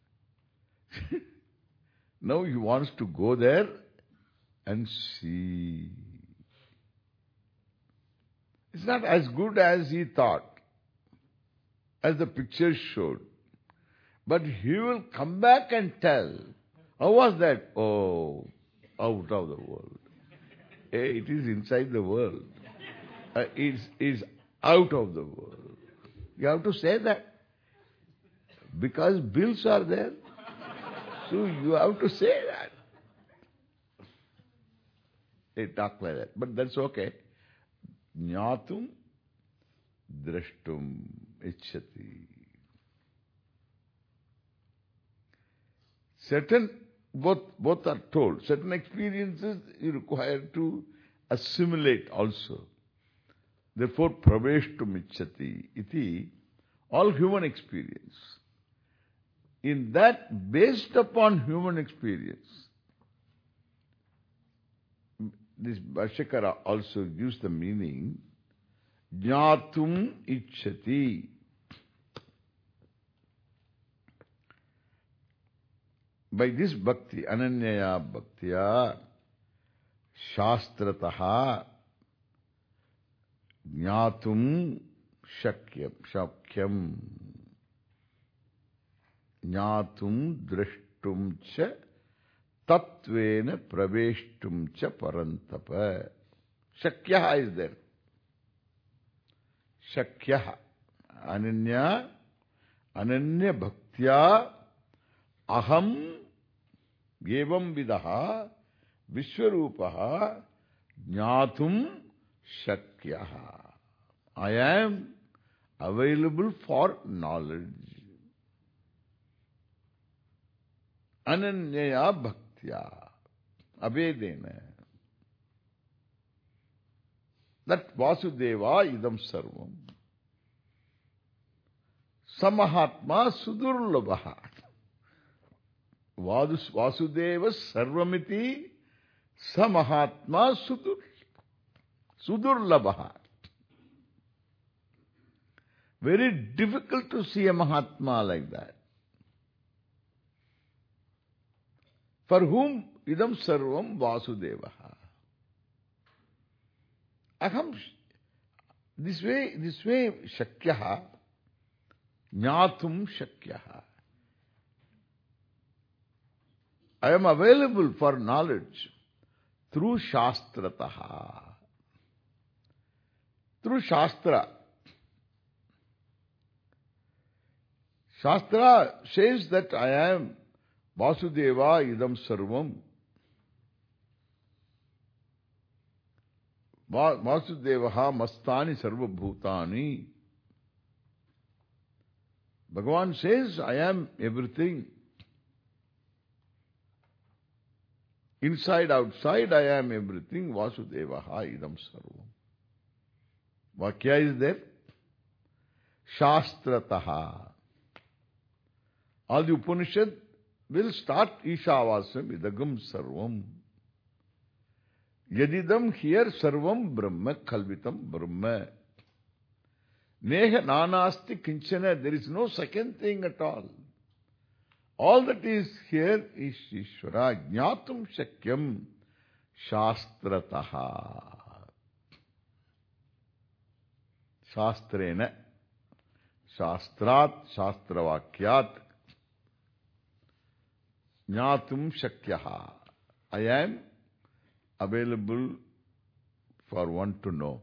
Now he wants to go there and see. It's not as good as he thought, as the pictures showed. But he will come back and tell, how was that? Oh, out of the world. It is inside the world. It's out of the world. You have to say that. Because bills are there. So you have to say that. They talk like that. But that's okay. Jnatum drashtum icchati. Both are told. Certain experiences you require to assimilate also. Therefore, praveshtum icchati iti, all human experience. In that, based upon human experience, this Bhashyakara also gives the meaning, jnatum icchati. By this bhakti, ananyaya bhaktiya, shastrataha, jnatum shakyam, jnatum drashtum cha, tattvena praveshtum cha parantapa. Shakyaha is there. Shakyaha. Ananya bhaktya, aham evam vidaha vishwarupaha jnatum shakyaha. I am available for knowledge. Ananyaya bhaktya, avedena. That Vasudeva idam sarvam. Samahatma sudurlabha. Vasudeva sarvamiti samahatma sudurlabha. Very difficult to see a Mahatma like that. For whom idam sarvam Vasudevaha. Aham, this way shakyaha, jnatum shakyaha. I am available for knowledge through Shastrataha. Through Shastra. Shastra says that I am Vasudeva idam sarvam. Vasudevaha mastani sarva bhutani. Bhagavan says, I am everything. Inside, outside, I am everything. Vasudevaha idam sarvam. Vakya is there. Shastrataha. All the Upanishad will start Ishavasam idagam sarvam. Yadidam here sarvam brahma kalvitam brahma. Neha nanasti kinchana. There is no second thing at all. All that is here is Ishvara. Jnatum shakyam shastrataha. Shastrena. Shastrat, Shastravakyat. Jnatum shakyaha. I am available for one to know.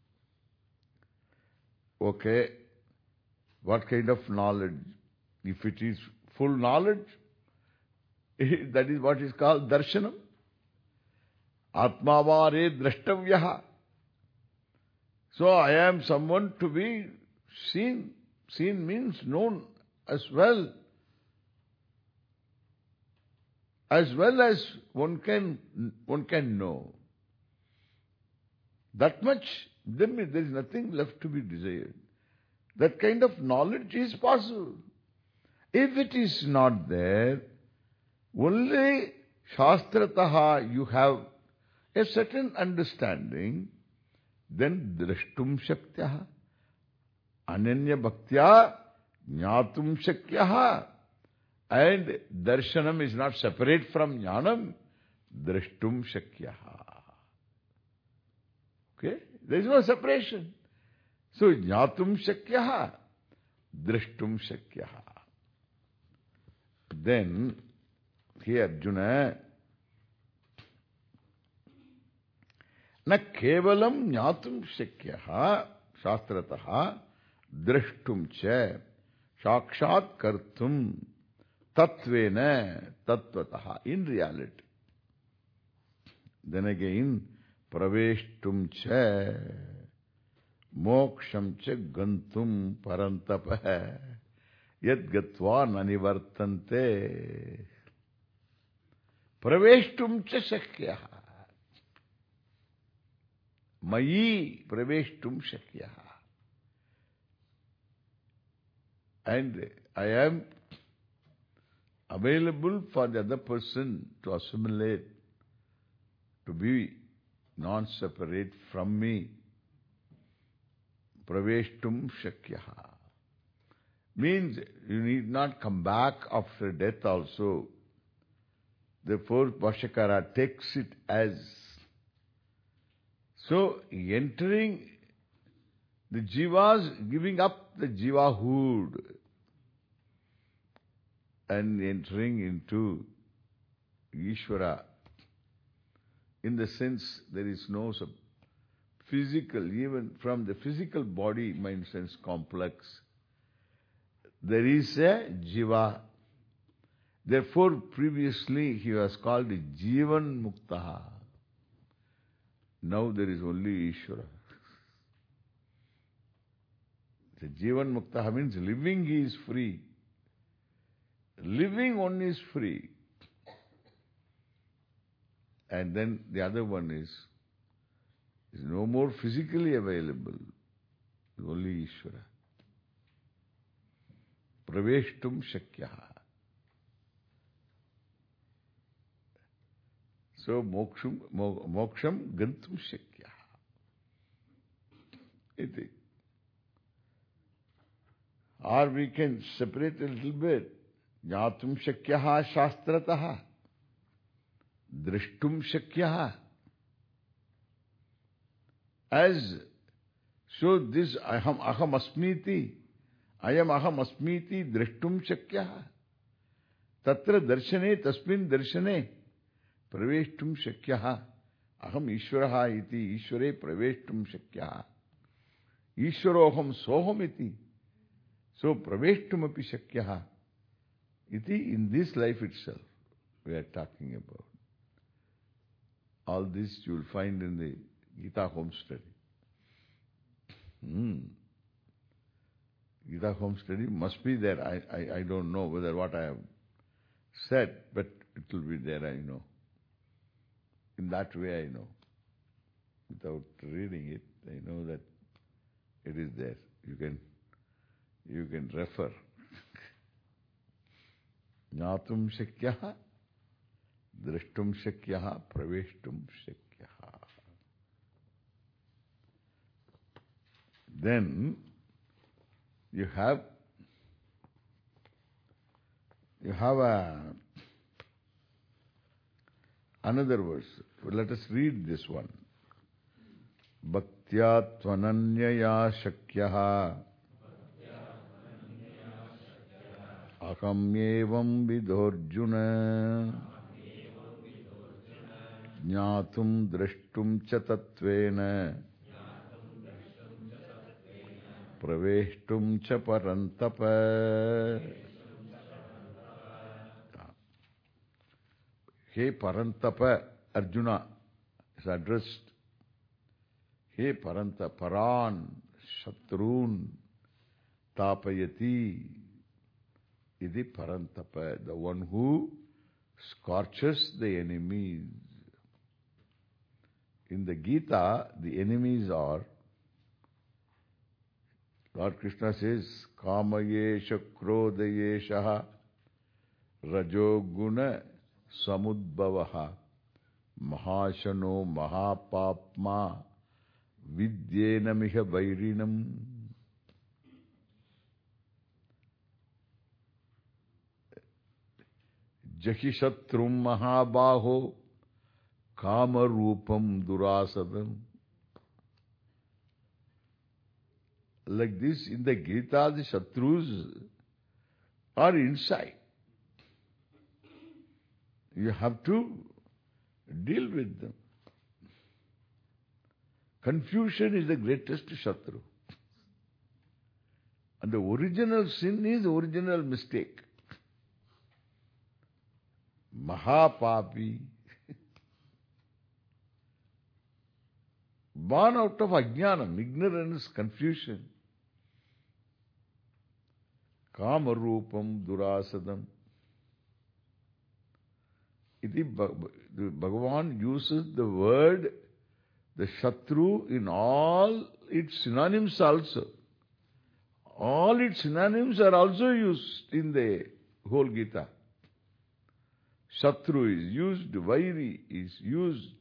Okay, what kind of knowledge? If it is full knowledge, that is what is called darshanam. Atmavare drashtavyaha. So I am someone to be seen. Seen means known as well. As well as one can know. That much, then there is nothing left to be desired. That kind of knowledge is possible. If it is not there, only Shastrataha you have a certain understanding, then drashtum shaktyaha, ananya bhaktya jnatum shakyaha. And darshanam is not separate from jnanam, drashtum shakyaha. Okay? There is no separation. So, jnatum shakyaha, drashtum shakyaha. Then, here Arjuna, na kevalam jnatum shakyaha, shastrataha, drashtum cha, shakshat kartum, tattvena, tattvataha, in reality. Then again, praveshtum cha, moksham cha gantum parantapah, yad gatva nanivartante. Praveshtum cha shakyaha. Mayi praveshtum shakyaha. And I am available for the other person to assimilate, to be non-separate from me. Praveshtum shakyaha. Means you need not come back after death also. Therefore, Bhashyakara takes it as. So, entering the jivas, giving up the jivahood and entering into Ishvara. In the sense, there is no physical, even from the physical body, mind sense complex, there is a jiva. Therefore, previously he was called Jivan Muktaha. Now there is only Ishvara. The Jivan Muktaha means living he is free. Living one is free. And then the other one is no more physically available. Only Ishvara. Praveshtum shakyaha. So moksham gantum shakyaha. Iti. Or we can separate a little bit. Jnatum shakyaha shastrataha. Drashtum shakyaha. As so this aham asmiti. I am aham asmiti drashtum shakyaha. Tatra darshane tasmin darshane praveshtum shakyaha. Aham Ishvaraha iti Ishvare praveshtum shakyaha. Ishvaroham soham iti. So praveshtum api shakyaha. Iti in this life itself we are talking about. All this you will find in the Gita home study. Gita home study must be there. I don't know whether what I have said, but it will be there, I know. In that way I know. Without reading it, I know that it is there. You can refer. Jnatum shakyaha, drashtum shakyaha, praveshtum shakyaha. Then you have another verse. Let us read this one. Bhaktya tvananyaya shakyaha aham evam vidorjuna jnatum drashtum cha tatvena praveshtum cha parantapa. He Parantapa, Arjuna is addressed. He Paranta, Paran, Shatrun, Tapayati, Idi Parantapa, the one who scorches the enemies. In the Gita, the enemies are, Lord Krishna says, Kamayesha Krodayesha Rajoguna Samudbhavaha Mahashano Mahapapma Vidyena Miha Vairinam. Jahishatrum Mahabaho Kama Rupam Durasadam. Like this, in the Gita, the Shatrus are inside. You have to deal with them. Confusion is the greatest Shatru. And the original sin is the original mistake. Mahapapi. Born out of ajnanam, ignorance, confusion. Kamarupam durasadam. Bhagavan uses the word, the Shatru, in all its synonyms also. All its synonyms are also used in the whole Gita. Shatru is used, Vairi is used.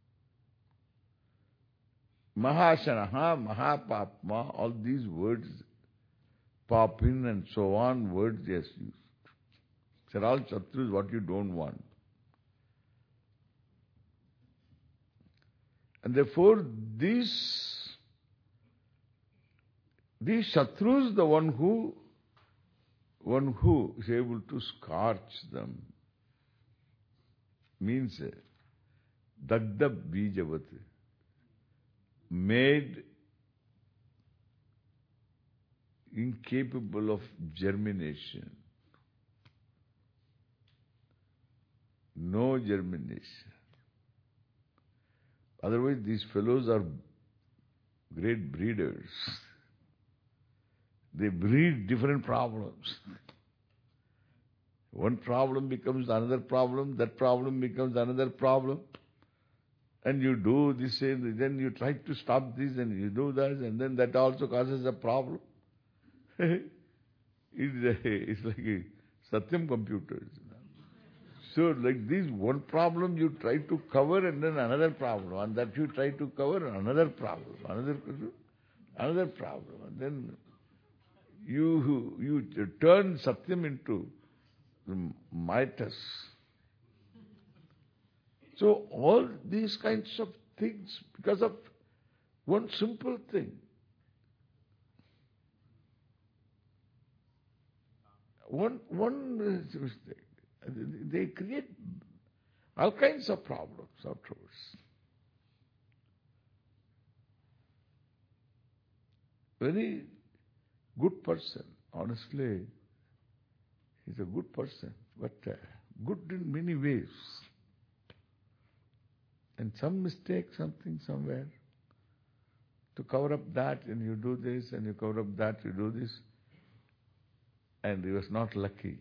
Mahashanaha, Mahapapma, all these words, Papin and so on, words yes used. They're all Shatrus, what you don't want. And therefore, these Shatrus, the one who is able to scorch them, means Dagda Bijavat, made incapable of germination. No germination. Otherwise, these fellows are great breeders. They breed different problems. One problem becomes another problem, that problem becomes another problem. And you do this and then you try to stop this and you do that and then that also causes a problem. It's like a Satyam computers. So like this, one problem you try to cover and then another problem. And that you try to cover another problem. Another problem. And then you turn Satyam into Midas. So all these kinds of things because of one simple thing. One mistake. They create all kinds of problems afterwards. Very good person, honestly, he's a good person, but good in many ways. And some mistake, something somewhere, to cover up that, and you do this, and you cover up that, you do this. And he was not lucky.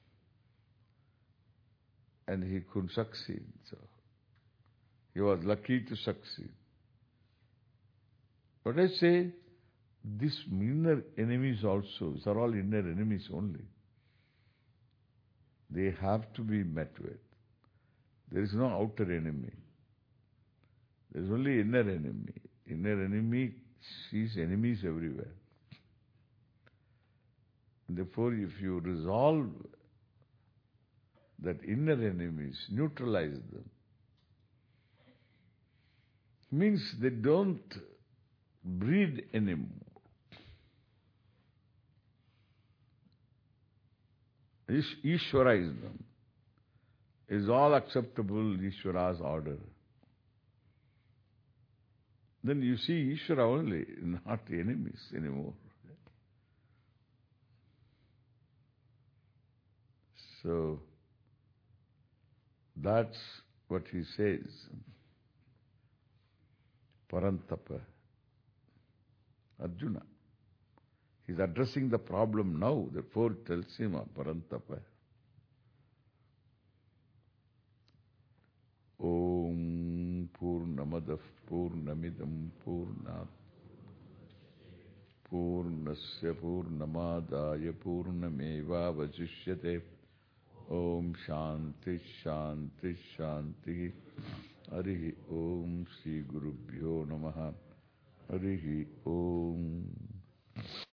And he couldn't succeed. So he was lucky to succeed. But I say, these inner enemies also, these are all inner enemies only. They have to be met with. There is no outer enemy. There is only inner enemy. Inner enemy sees enemies everywhere. Therefore, if you resolve that inner enemies, neutralize them, means they don't breed anymore. Ishwaraize them. Is all acceptable Ishwara's order. Then you see Ishvara only, not the enemies anymore. So, that's what he says. Parantapa. Arjuna. He's addressing the problem now, therefore it tells him Parantapa. Om Purnamadah Purnamidam Purnat Purnasya Purnamadaya Purnameva Vajishyate. Om Shanti Shanti Shanti. Harihi Om Shri Gurubhyo Namaha. Harihi Om.